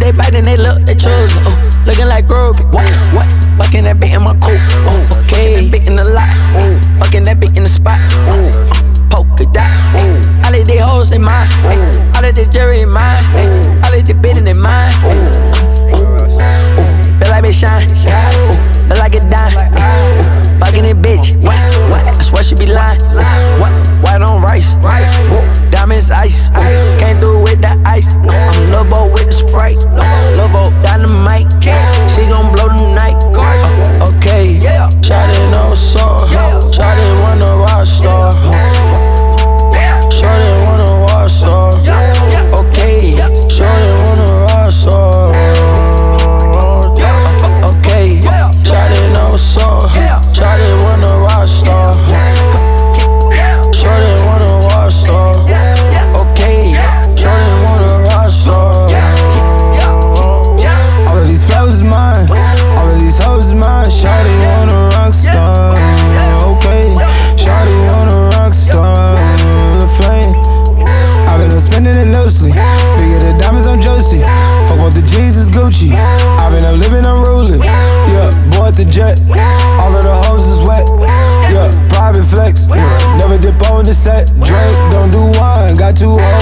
they biting, they look, they choosing. Looking like Groby. What? Bucking that bit in my coat. Okay. Bit in the lot. Bucking that bit in the spot. Polka dot. All of these hoes, they mine. All of this Jerry, they mine. All of this bitch, they mine. Feel like they shine. Feel like it dime. Bucking it, bitch. I swear she be lying. White on rice. Diamonds ice. Came through with the ice. I'm Lil Bo with the Sprite. Lil Bo dynamite. She gon' blow the night. Okay. Shawty no soul. Shawty wanna rock star. Shawty wanna rock star. Okay. Shawty wanna rock star. Okay. Shawty no soul. Shawty wanna rock star. Shawty wanna rock star. Okay. Shawty wanna rock star. All of these fellas is mine. All of these hoes is mine. Shawty wanna rock star. Okay. Shawty wanna rock star. The flame. I've been spending it loosely. Bigger the diamonds on Josie. Fuck both the Jesus Gucci. I've been up living unruly. Yeah, boy at the jet. All of the hoes is wet. Yeah, private flex. Never dip on the set. Drake don't do wine. Got 2 hoes.